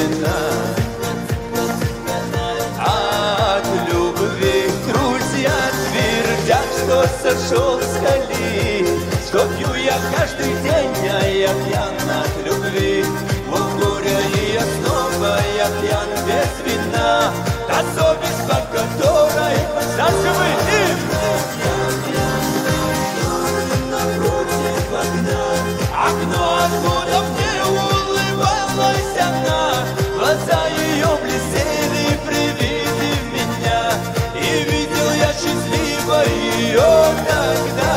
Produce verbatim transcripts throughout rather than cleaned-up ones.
вина. От любви друзья твердят, что сошел с колеи, что пью я каждый день, а я пьян от любви. В горе и я снова, я пьян без вина. Та совесть, по которой заживы им. Окно, откуда мне улыбалась она, глаза ее блестели при виде меня, и видел я счастливо ее тогда.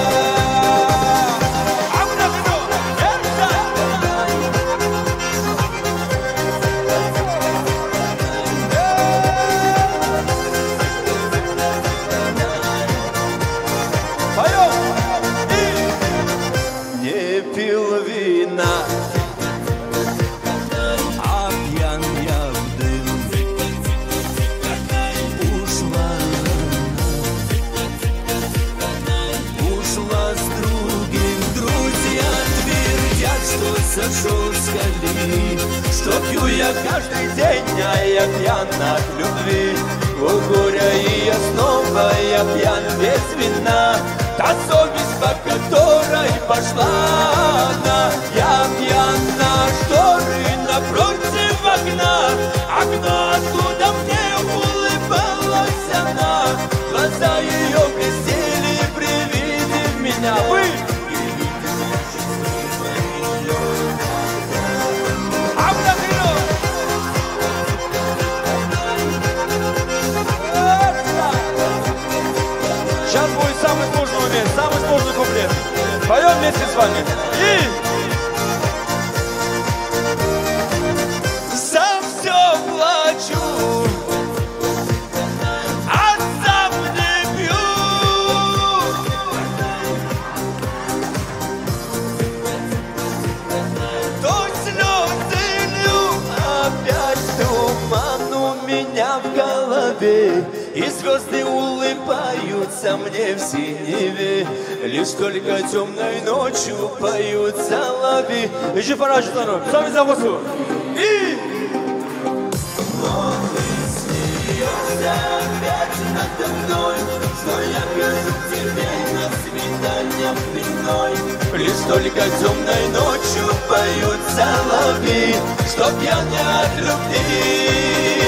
Сошел с колеи, что пью я каждый день, а я пьян от любви. У горя и я снова, я пьян без вина. Та совесть, по которой пошла она, я пьян на шторы напротив окна. Окно, откуда мне улыбалась она, глаза ее блестели при виде меня. Вы! Сейчас будет самый сложный момент, самый сложный куплет. Поем вместе с вами. И... Сам все плачу, а сам не пью. То слезы лью, опять туман у меня в голове. И звезды улыбаются мне в синеве. Лишь только темной ночью поют соловьи. Еще пора, сами за восу. И... Но ты смеешься опять надо мной, что я хожу к тебе на свидание пьяной. Лишь только темной ночью поют соловьи, чтоб я не от любви.